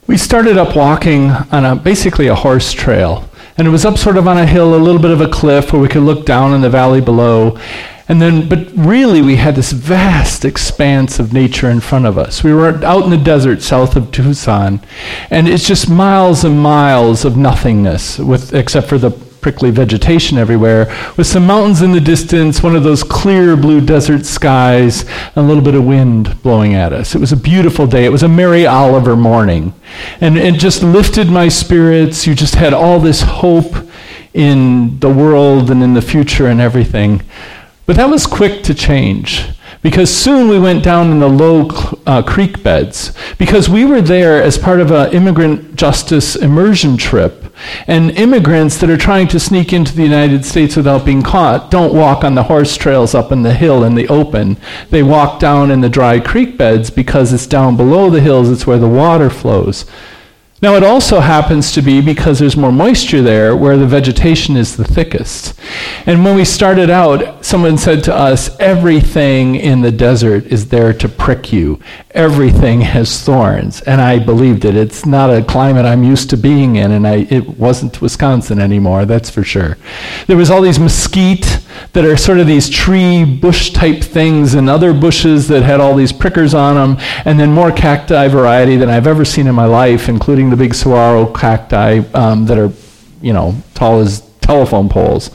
We started up walking on basically a horse trail. And it was up sort of on a hill, a little bit of a cliff where we could look down in the valley below. But really we had this vast expanse of nature in front of us. We were out in the desert south of Tucson, and it's just miles and miles of nothingness, except for the prickly vegetation everywhere, with some mountains in the distance, one of those clear blue desert skies, and a little bit of wind blowing at us. It was a beautiful day. It was a Mary Oliver morning. And it just lifted my spirits. You just had all this hope in the world and in the future and everything. But that was quick to change, because soon we went down in the low creek beds, because we were there as part of an immigrant justice immersion trip. And immigrants that are trying to sneak into the United States without being caught don't walk on the horse trails up in the hill in the open. They walk down in the dry creek beds because it's down below the hills, it's where the water flows. Now it also happens to be, because there's more moisture there, where the vegetation is the thickest. And when we started out, someone said to us, everything in the desert is there to prick you. Everything has thorns. And I believed it. It's not a climate I'm used to being in, and it wasn't Wisconsin anymore, that's for sure. There was all these mesquite that are sort of these tree bush type things, and other bushes that had all these prickers on them, and then more cacti variety than I've ever seen in my life, including the big saguaro cacti that are, tall as telephone poles.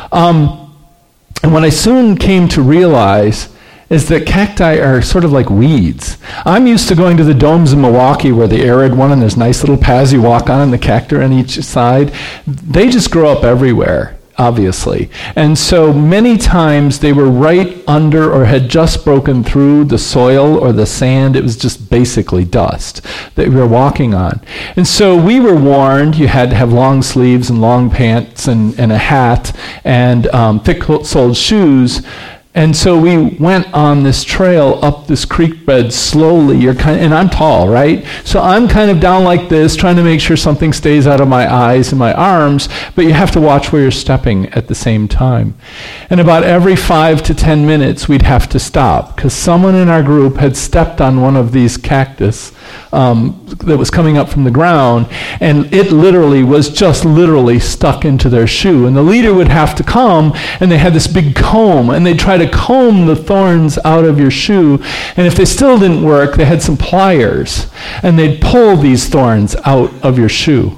And what I soon came to realize is that cacti are sort of like weeds. I'm used to going to the domes in Milwaukee, where the arid one, and there's nice little paths you walk on and the cacti on each side. They just grow up everywhere, obviously. And so many times they were right under or had just broken through the soil or the sand. It was just basically dust that we were walking on. And so we were warned you had to have long sleeves and long pants and a hat and thick-soled shoes. And so we went on this trail up this creek bed slowly. And I'm tall, right? So I'm kind of down like this, trying to make sure something stays out of my eyes and my arms, but you have to watch where you're stepping at the same time. And about every 5 to 10 minutes, we'd have to stop, because someone in our group had stepped on one of these cactus that was coming up from the ground, and it was just literally stuck into their shoe. And the leader would have to come, and they had this big comb, and they'd try to comb the thorns out of your shoe. And if they still didn't work, they had some pliers, and they'd pull these thorns out of your shoe.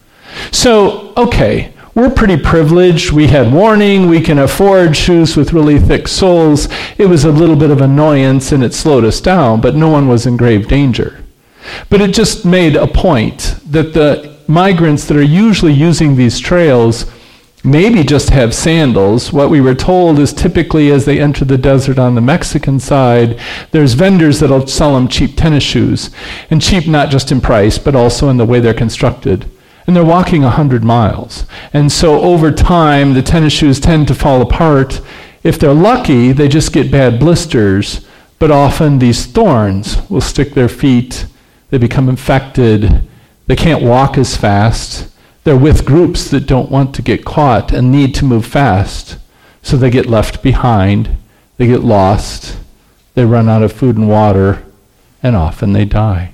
So, okay, we're pretty privileged. We had warning. We can afford shoes with really thick soles. It was a little bit of annoyance, and it slowed us down, but no one was in grave danger. But it just made a point that the migrants that are usually using these trails maybe just have sandals. What we were told is typically as they enter the desert on the Mexican side, there's vendors that'll sell them cheap tennis shoes. And cheap not just in price, but also in the way they're constructed. And they're walking 100 miles. And so over time, the tennis shoes tend to fall apart. If they're lucky, they just get bad blisters. But often these thorns will stick their feet. They become infected. They can't walk as fast. They're with groups that don't want to get caught and need to move fast. So they get left behind. They get lost. They run out of food and water. And often they die.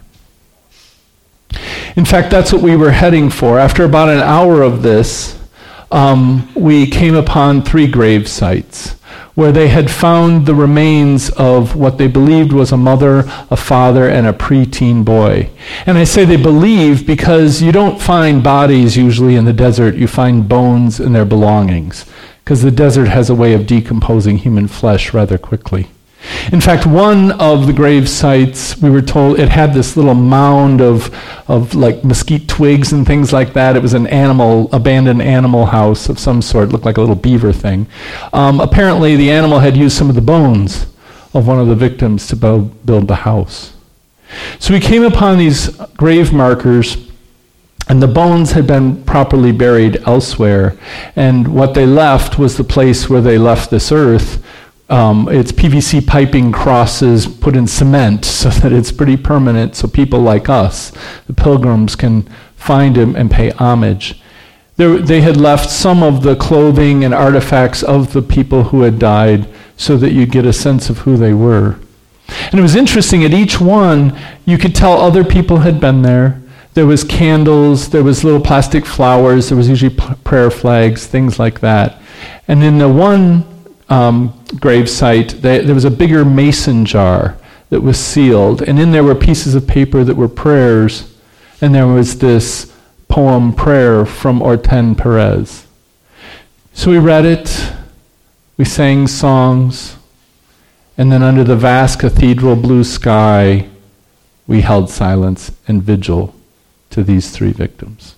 In fact, that's what we were heading for. After about an hour of this, we came upon 3 grave sites where they had found the remains of what they believed was a mother, a father, and a preteen boy. And I say they believe because you don't find bodies usually in the desert. You find bones and their belongings, because the desert has a way of decomposing human flesh rather quickly. In fact, one of the grave sites, we were told, it had this little mound of like mesquite twigs and things like that. It was an abandoned animal house of some sort. It looked like a little beaver thing. Apparently, the animal had used some of the bones of one of the victims to build the house. So we came upon these grave markers, and the bones had been properly buried elsewhere. And what they left was the place where they left this earth. It's PVC piping crosses put in cement so that it's pretty permanent, so people like us, the pilgrims, can find him and pay homage. They had left some of the clothing and artifacts of the people who had died so that you get a sense of who they were. And it was interesting, at each one, you could tell other people had been there. There was candles, there was little plastic flowers, there was usually prayer flags, things like that. And in the one grave site, there was a bigger mason jar that was sealed, and in there were pieces of paper that were prayers, and there was this poem prayer from Hortense Perez. So we read it, we sang songs, and then under the vast cathedral blue sky, we held silence and vigil to these 3 victims.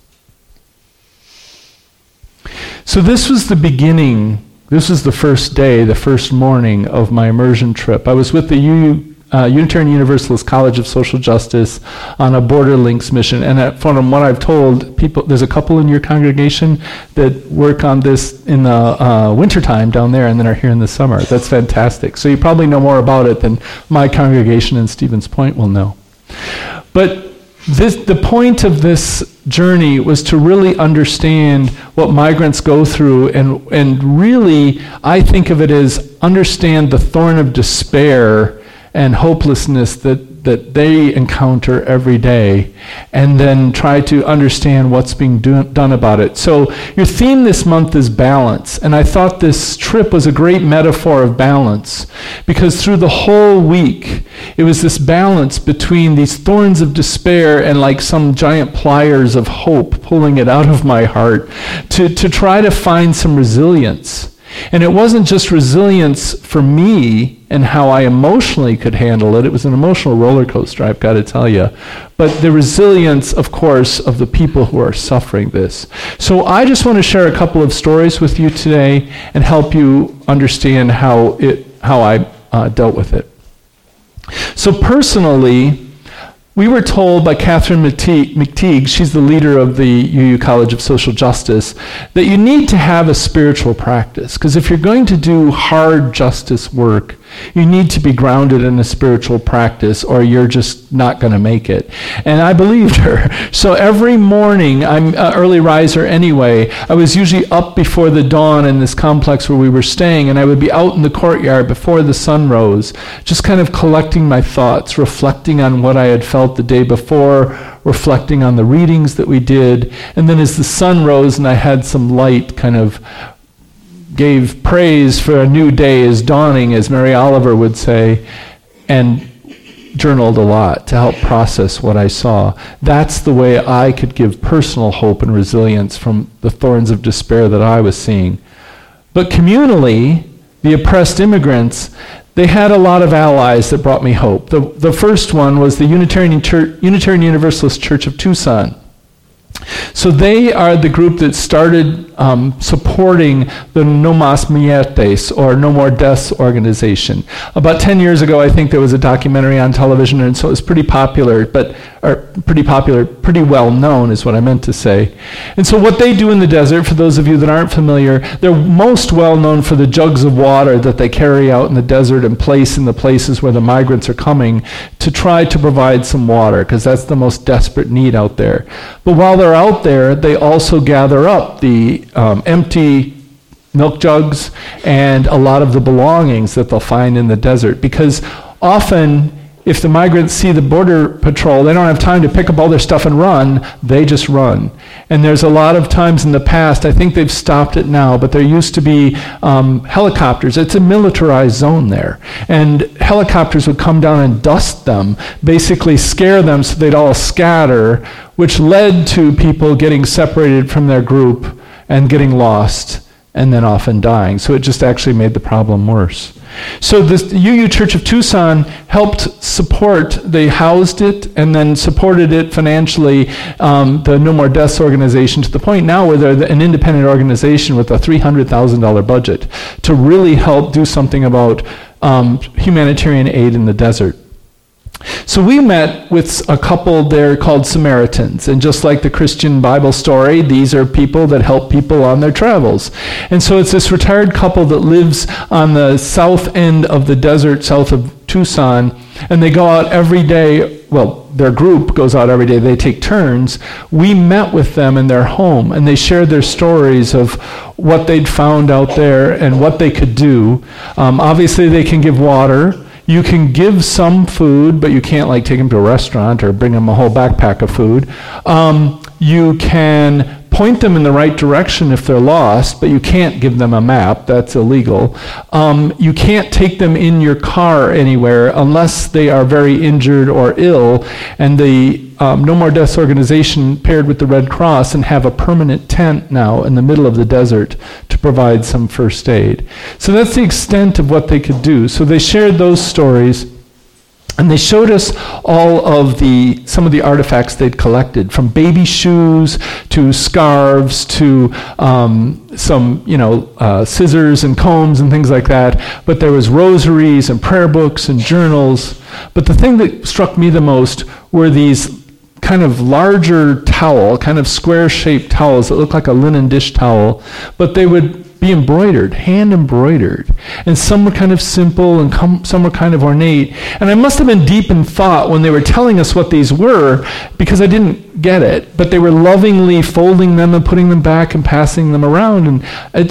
So this was the beginning, this was the first day, the first morning of my immersion trip. I was with the Unitarian Universalist College of Social Justice on a Border Links mission, and from what I've told people, there's a couple in your congregation that work on this in the wintertime down there and then are here in the summer. That's fantastic. So you probably know more about it than my congregation in Stevens Point will know. But the point of this journey was to really understand what migrants go through, and really, I think of it as understand the thorn of despair and hopelessness that they encounter every day, and then try to understand what's being done about it. So your theme this month is balance, and I thought this trip was a great metaphor of balance, because through the whole week, it was this balance between these thorns of despair and like some giant pliers of hope pulling it out of my heart to try to find some resilience. And it wasn't just resilience for me and how I emotionally could handle it. It was an emotional roller coaster, I've got to tell you. But the resilience, of course, of the people who are suffering this. So I just want to share a couple of stories with you today and help you understand how I dealt with it. So personally, we were told by Catherine McTeague, she's the leader of the UU College of Social Justice, that you need to have a spiritual practice. Because if you're going to do hard justice work, you need to be grounded in a spiritual practice, or you're just not going to make it. And I believed her. So every morning, I'm an early riser anyway, I was usually up before the dawn in this complex where we were staying, and I would be out in the courtyard before the sun rose, just kind of collecting my thoughts, reflecting on what I had felt the day before, reflecting on the readings that we did, and then as the sun rose and I had some light, kind of gave praise for a new day is dawning, as Mary Oliver would say, and journaled a lot to help process what I saw. That's the way I could give personal hope and resilience from the thorns of despair that I was seeing. But communally, the oppressed immigrants, they had a lot of allies that brought me hope. The first one was the Unitarian Universalist Church of Tucson. So they are the group that started supporting the No Mas Muertes, or No More Deaths organization. About 10 years ago, I think there was a documentary on television, and so it was pretty popular, pretty well known is what I meant to say. And so what they do in the desert, for those of you that aren't familiar, they're most well known for the jugs of water that they carry out in the desert and place in the places where the migrants are coming to try to provide some water, because that's the most desperate need out there. But while they're out there, they also gather up the empty milk jugs and a lot of the belongings that they'll find in the desert, because often if the migrants see the border patrol, they don't have time to pick up all their stuff and run, they just run. And there's a lot of times in the past, I think they've stopped it now, but there used to be helicopters. It's a militarized zone there. And helicopters would come down and dust them, basically scare them so they'd all scatter, which led to people getting separated from their group and getting lost, and then often dying. So it just actually made the problem worse. So the UU Church of Tucson helped support, they housed it and then supported it financially, the No More Deaths organization, to the point now where they're an independent organization with a $300,000 budget to really help do something about humanitarian aid in the desert. So we met with a couple there called Samaritans, and just like the Christian Bible story, these are people that help people on their travels. And so it's this retired couple that lives on the south end of the desert, south of Tucson, and they go out every day. Well, their group goes out every day. They take turns. We met with them in their home, and they shared their stories of what they'd found out there and what they could do. Obviously, they can give water. You can give some food, but you can't like take them to a restaurant or bring them a whole backpack of food. You can point them in the right direction if they're lost, but you can't give them a map. That's illegal. You can't take them in your car anywhere unless they are very injured or ill, and the No More Deaths organization paired with the Red Cross and have a permanent tent now in the middle of the desert to provide some first aid. So that's the extent of what they could do. So they shared those stories. And they showed us all of some of the artifacts they'd collected, from baby shoes to scarves to some, scissors and combs and things like that. But there was rosaries and prayer books and journals. But the thing that struck me the most were these kind of larger towel, kind of square-shaped towels that looked like a linen dish towel, but they would be embroidered, hand embroidered. And some were kind of simple and some were kind of ornate. And I must have been deep in thought when they were telling us what these were, because I didn't get it. But they were lovingly folding them and putting them back and passing them around. And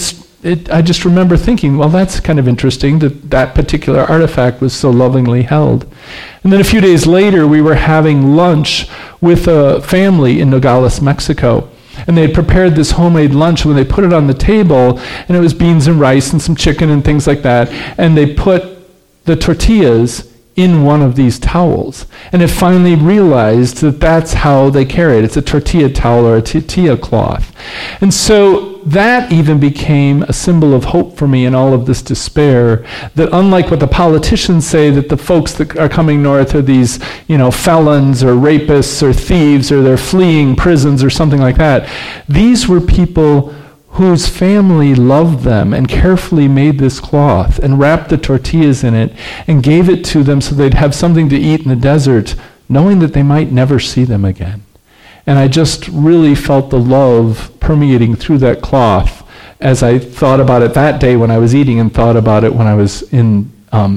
I just remember thinking, well, that's kind of interesting that particular artifact was so lovingly held. And then a few days later, we were having lunch with a family in Nogales, Mexico. And they had prepared this homemade lunch. When they put it on the table, and it was beans and rice and some chicken and things like that, and they put the tortillas in one of these towels. And it finally realized that that's how they carry it. It's a tortilla towel or a tortilla cloth. And so that even became a symbol of hope for me in all of this despair, that unlike what the politicians say, that the folks that are coming north are these, felons or rapists or thieves, or they're fleeing prisons or something like that. These were people whose family loved them and carefully made this cloth and wrapped the tortillas in it and gave it to them so they'd have something to eat in the desert, knowing that they might never see them again. And I just really felt the love permeating through that cloth as I thought about it that day when I was eating, and thought about it when I was in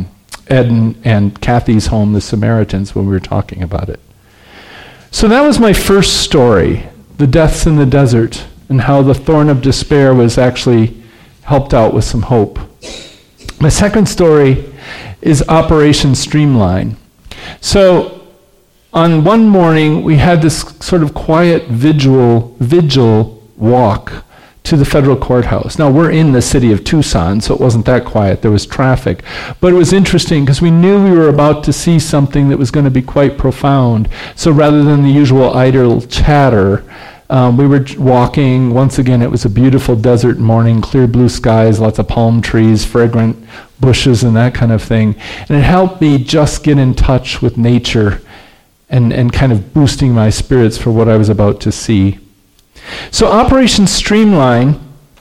Ed and Kathy's home, the Samaritans, when we were talking about it. So that was my first story, the deaths in the desert, and how the thorn of despair was actually helped out with some hope. My second story is Operation Streamline. So on one morning, we had this sort of quiet vigil walk to the federal courthouse. Now, we're in the city of Tucson, so it wasn't that quiet. There was traffic. But it was interesting because we knew we were about to see something that was going to be quite profound. So rather than the usual idle chatter, we were walking. Once again, it was a beautiful desert morning, clear blue skies, lots of palm trees, fragrant bushes, and that kind of thing. And it helped me just get in touch with nature and kind of boosting my spirits for what I was about to see. So Operation Streamline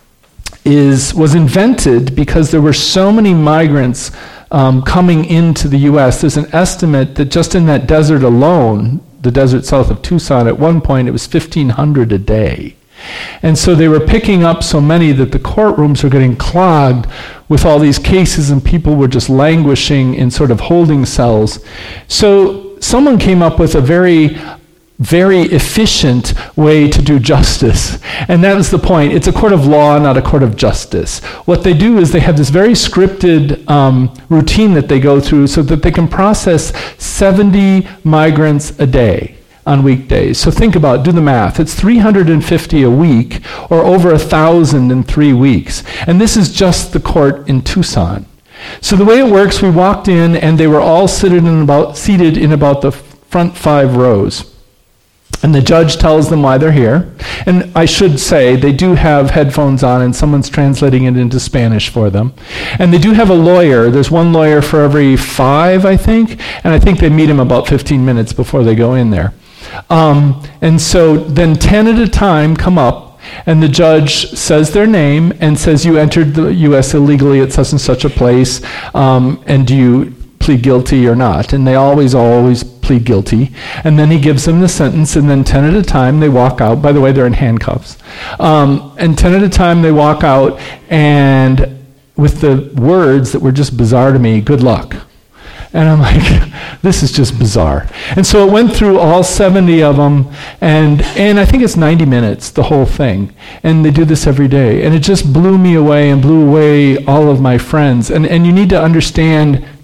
was invented because there were so many migrants coming into the U.S. There's an estimate that just in that desert alone, the desert south of Tucson, at one point it was 1,500 a day. And so they were picking up so many that the courtrooms were getting clogged with all these cases, and people were just languishing in sort of holding cells. So someone came up with a very efficient way to do justice. And that was the point. It's a court of law, not a court of justice. What they do is they have this very scripted routine that they go through so that they can process 70 migrants a day on weekdays. So think about it, do the math. It's 350 a week, or over 1,000 in 3 weeks. And this is just the court in Tucson. So the way it works, we walked in and they were all seated in about the front 5 rows. And the judge tells them why they're here. And I should say, they do have headphones on and someone's translating it into Spanish for them. And they do have a lawyer. There's one lawyer for every 5, I think. And I think they meet him about 15 minutes before they go in there. And so then 10 at a time come up, and the judge says their name and says, you entered the U.S. illegally at such and such a place, and do you plead guilty or not? And they always plead guilty. And then he gives them the sentence, and then 10 at a time they walk out. By the way, they're in handcuffs. And 10 at a time they walk out, and with the words that were just bizarre to me, good luck. And I'm like, this is just bizarre. And so it went through all 70 of them, and I think it's 90 minutes, the whole thing. And they do this every day. And it just blew me away and blew away all of my friends. And you need to understand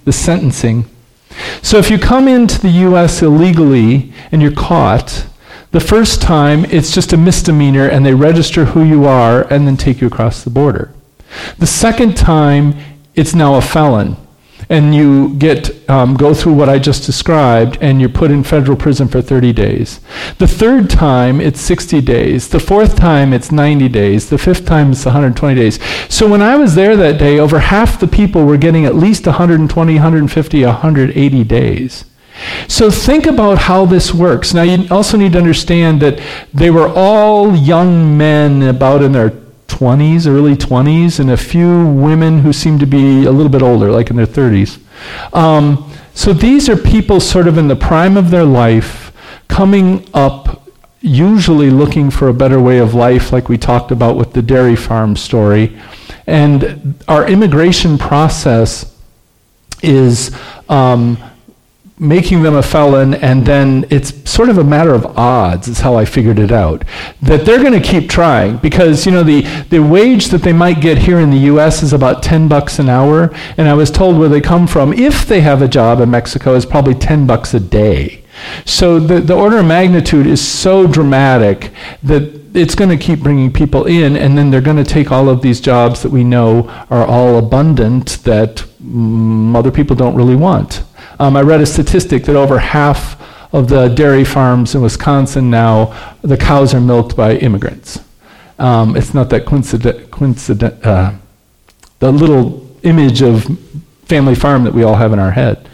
the sentencing. So if you come into the U.S. illegally and you're caught, the first time it's just a misdemeanor and they register who you are and then take you across the border. The second time, it's now a felon. And you go through what I just described, and you're put in federal prison for 30 days. The third time, it's 60 days. The fourth time, it's 90 days. The fifth time, it's 120 days. So when I was there that day, over half the people were getting at least 120, 150, 180 days. So think about how this works. Now, you also need to understand that they were all young men about in their 20s, early 20s, and a few women who seem to be a little bit older, like in their 30s. So these are people sort of in the prime of their life, coming up, usually looking for a better way of life, like we talked about with the dairy farm story. And our immigration process is making them a felon, and then it's sort of a matter of odds, is how I figured it out, that they're going to keep trying, because the wage that they might get here in the U.S. is about $10 an hour, and I was told where they come from, if they have a job in Mexico, is probably $10 a day. So the order of magnitude is so dramatic that it's going to keep bringing people in, and then they're going to take all of these jobs that we know are all abundant that other people don't really want. I read a statistic that over half of the dairy farms in Wisconsin now, the cows are milked by immigrants. It's not that coincident, the little image of family farm that we all have in our head.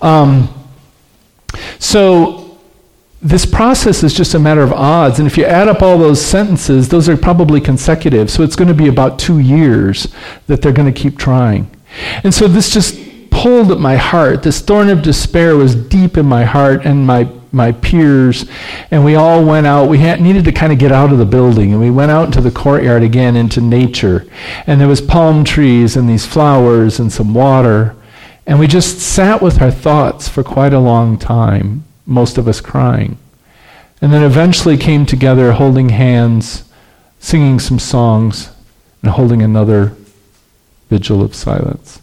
So this process is just a matter of odds, and if you add up all those sentences, those are probably consecutive, so it's going to be about 2 years that they're going to keep trying. And so this just pulled at my heart. This thorn of despair was deep in my heart and my peers, and we all went out. We needed to kind of get out of the building, and we went out into the courtyard again, into nature. And there was palm trees and these flowers and some water, and we just sat with our thoughts for quite a long time, most of us crying. And then eventually came together holding hands, singing some songs, and holding another vigil of silence.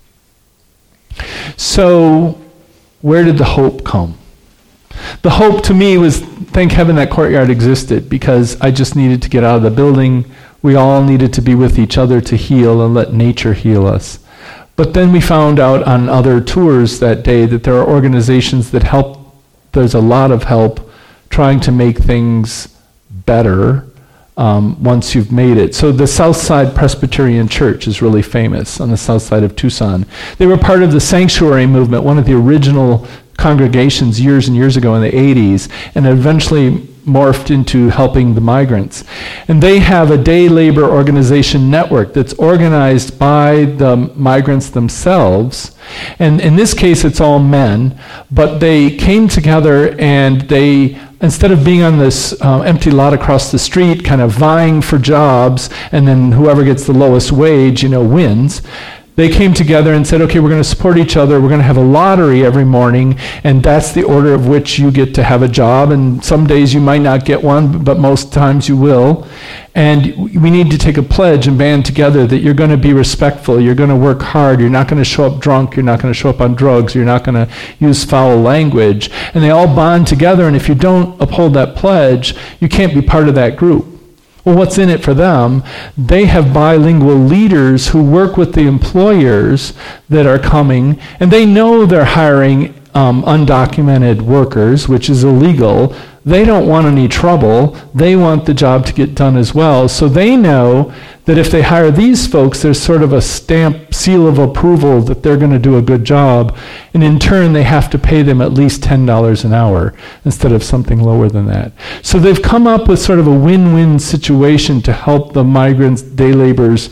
So, where did the hope come? The hope to me was, thank heaven that courtyard existed, because I just needed to get out of the building. We all needed to be with each other to heal and let nature heal us. But then we found out on other tours that day that there are organizations that help. There's a lot of help trying to make things better once you've made it. So the Southside Presbyterian Church is really famous on the south side of Tucson. They were part of the Sanctuary movement, one of the original congregations years and years ago in the 80s, and eventually morphed into helping the migrants. And they have a day labor organization network that's organized by the migrants themselves. And in this case, it's all men, but they came together and they, instead of being on this empty lot across the street, kind of vying for jobs, and then whoever gets the lowest wage, wins, they came together and said, okay, we're going to support each other. We're going to have a lottery every morning, and that's the order of which you get to have a job. And some days you might not get one, but most times you will. And we need to take a pledge and band together that you're going to be respectful. You're going to work hard. You're not going to show up drunk. You're not going to show up on drugs. You're not going to use foul language. And they all bond together, and if you don't uphold that pledge, you can't be part of that group. Well, what's in it for them? They have bilingual leaders who work with the employers that are coming, and they know they're hiring undocumented workers, which is illegal. They don't want any trouble. They want the job to get done as well. So they know that if they hire these folks, there's sort of a stamp, seal of approval that they're going to do a good job. And in turn, they have to pay them at least $10 an hour instead of something lower than that. So they've come up with sort of a win-win situation to help the migrants, day laborers,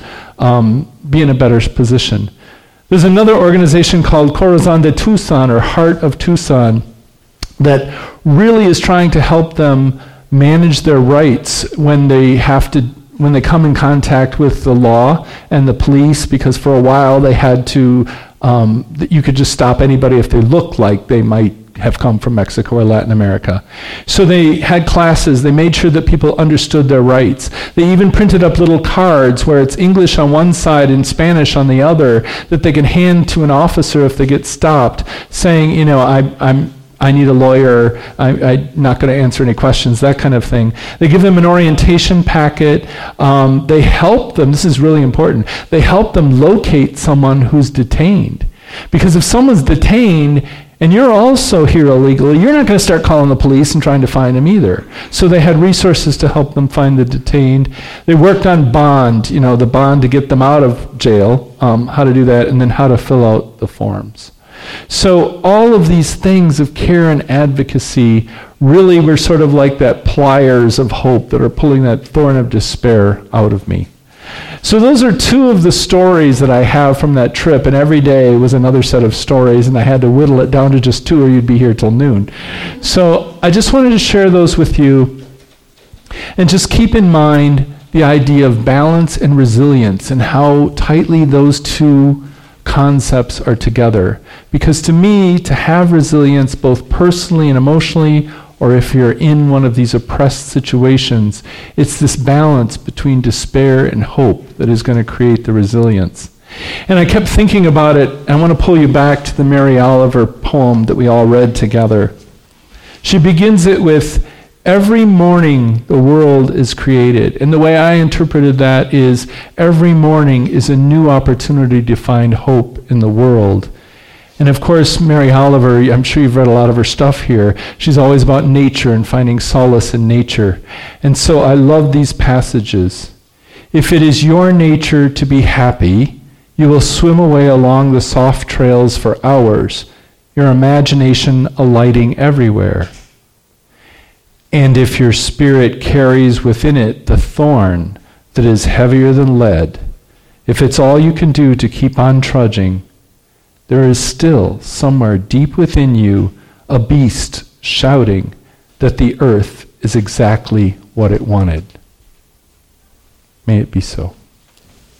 be in a better position. There's another organization called Corazon de Tucson, or Heart of Tucson, that really is trying to help them manage their rights when they come in contact with the law and the police, because for a while they had to, you could just stop anybody if they looked like they might have come from Mexico or Latin America. So they had classes. They made sure that people understood their rights. They even printed up little cards where it's English on one side and Spanish on the other that they can hand to an officer if they get stopped, saying, you know, I need a lawyer, I'm not going to answer any questions, that kind of thing. They give them an orientation packet. They help them, this is really important, they help them locate someone who's detained. Because if someone's detained and you're also here illegally, you're not going to start calling the police and trying to find them either. So they had resources to help them find the detained. They worked on bond, you know, the bond to get them out of jail, how to do that, and then how to fill out the forms. So all of these things of care and advocacy really were sort of like that pliers of hope that are pulling that thorn of despair out of me. So those are two of the stories that I have from that trip, and every day was another set of stories, and I had to whittle it down to just two or you'd be here till noon. So I just wanted to share those with you, and just keep in mind the idea of balance and resilience and how tightly those two concepts are together. Because to me, to have resilience both personally and emotionally, or if you're in one of these oppressed situations, it's this balance between despair and hope that is going to create the resilience. And I kept thinking about it. I want to pull you back to the Mary Oliver poem that we all read together. She begins it with, "Every morning the world is created." And the way I interpreted that is, every morning is a new opportunity to find hope in the world. And of course, Mary Oliver, I'm sure you've read a lot of her stuff here. She's always about nature and finding solace in nature. And so I love these passages. "If it is your nature to be happy, you will swim away along the soft trails for hours, your imagination alighting everywhere. And if your spirit carries within it the thorn that is heavier than lead, if it's all you can do to keep on trudging, there is still somewhere deep within you a beast shouting that the earth is exactly what it wanted." May it be so.